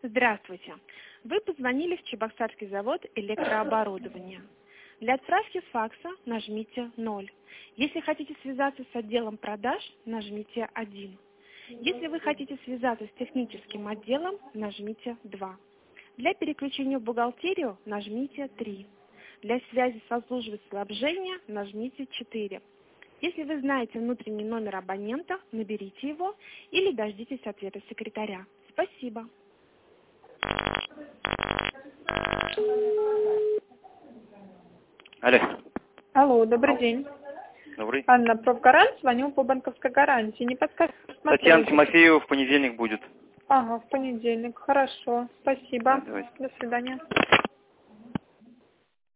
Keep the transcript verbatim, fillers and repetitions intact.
Здравствуйте. Вы позвонили в Чебоксарский завод электрооборудования. Для отправки факса нажмите ноль. Если хотите связаться с отделом продаж, нажмите один. Если вы хотите связаться с техническим отделом, нажмите два. Для переключения в бухгалтерию нажмите три. Для связи со службой снабжения нажмите четыре. Если вы знаете внутренний номер абонента, наберите его или дождитесь ответа секретаря. Спасибо. Алло. Алло, добрый день. Добрый. Анна, профгарант, звоню по банковской гарантии. Не подскажете? Татьяна Тимофеева в понедельник будет. Ага, в понедельник. Хорошо, спасибо. Да, давайте. До свидания.